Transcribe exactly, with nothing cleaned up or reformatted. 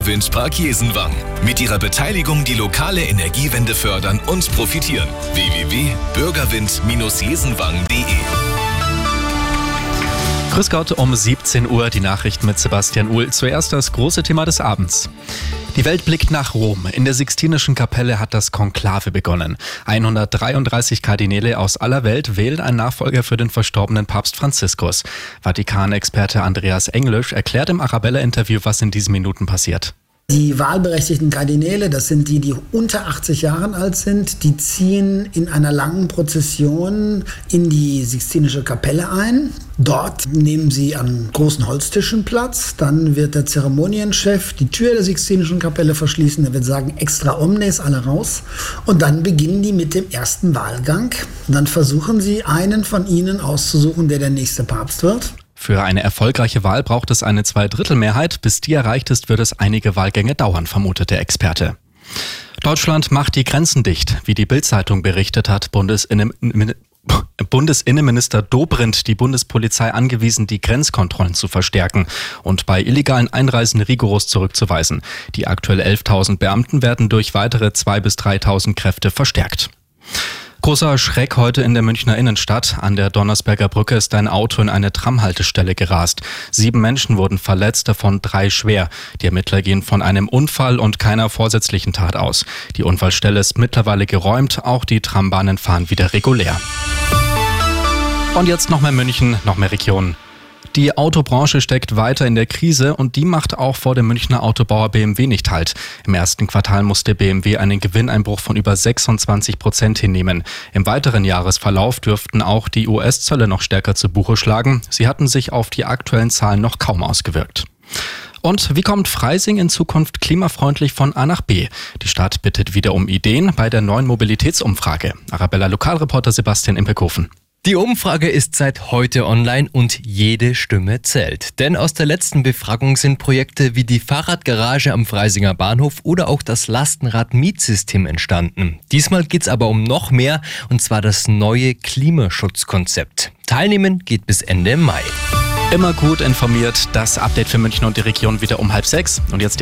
Bürgerwindpark Jesenwang. Mit ihrer Beteiligung die lokale Energiewende fördern und profitieren. w w w punkt bürgerwind jesenwang punkt de Grüß Gott, um siebzehn Uhr die Nachrichten mit Sebastian Uhl. Zuerst das große Thema des Abends. Die Welt blickt nach Rom. In der Sixtinischen Kapelle hat das Konklave begonnen. hundertdreiunddreißig Kardinäle aus aller Welt wählen einen Nachfolger für den verstorbenen Papst Franziskus. Vatikan-Experte Andreas Englisch erklärt im Arabella-Interview, was in diesen Minuten passiert. Die wahlberechtigten Kardinäle, das sind die, die unter achtzig Jahren alt sind, die ziehen in einer langen Prozession in die Sixtinische Kapelle ein. Dort nehmen sie an großen Holztischen Platz. Dann wird der Zeremonienchef die Tür der Sixtinischen Kapelle verschließen. Er wird sagen, extra omnes, alle raus. Und dann beginnen die mit dem ersten Wahlgang. Dann versuchen sie, einen von ihnen auszusuchen, der der nächste Papst wird. Für eine erfolgreiche Wahl braucht es eine Zweidrittelmehrheit. Bis die erreicht ist, wird es einige Wahlgänge dauern, vermutet der Experte. Deutschland macht die Grenzen dicht. Wie die Bild-Zeitung berichtet hat, Bundesinnen- Bundesinnenminister Dobrindt die Bundespolizei angewiesen, die Grenzkontrollen zu verstärken und bei illegalen Einreisen rigoros zurückzuweisen. Die aktuell elftausend Beamten werden durch weitere zweitausend bis dreitausend Kräfte verstärkt. Großer Schreck heute in der Münchner Innenstadt. An der Donnersberger Brücke ist ein Auto in eine Tramhaltestelle gerast. Sieben Menschen wurden verletzt, davon drei schwer. Die Ermittler gehen von einem Unfall und keiner vorsätzlichen Tat aus. Die Unfallstelle ist mittlerweile geräumt, auch die Trambahnen fahren wieder regulär. Und jetzt noch mehr München, noch mehr Regionen. Die Autobranche steckt weiter in der Krise und die macht auch vor dem Münchner Autobauer B M W nicht Halt. Im ersten Quartal musste B M W einen Gewinneinbruch von über sechsundzwanzig Prozent hinnehmen. Im weiteren Jahresverlauf dürften auch die U S-Zölle noch stärker zu Buche schlagen. Sie hatten sich auf die aktuellen Zahlen noch kaum ausgewirkt. Und wie kommt Freising in Zukunft klimafreundlich von A nach B? Die Stadt bittet wieder um Ideen bei der neuen Mobilitätsumfrage. Arabella-Lokalreporter Sebastian Impelkofen. Die Umfrage ist seit heute online und jede Stimme zählt. Denn aus der letzten Befragung sind Projekte wie die Fahrradgarage am Freisinger Bahnhof oder auch das Lastenrad-Mietsystem entstanden. Diesmal geht's aber um noch mehr, und zwar das neue Klimaschutzkonzept. Teilnehmen geht bis Ende Mai. Immer gut informiert, das Update für München und die Region wieder um halb sechs. Und jetzt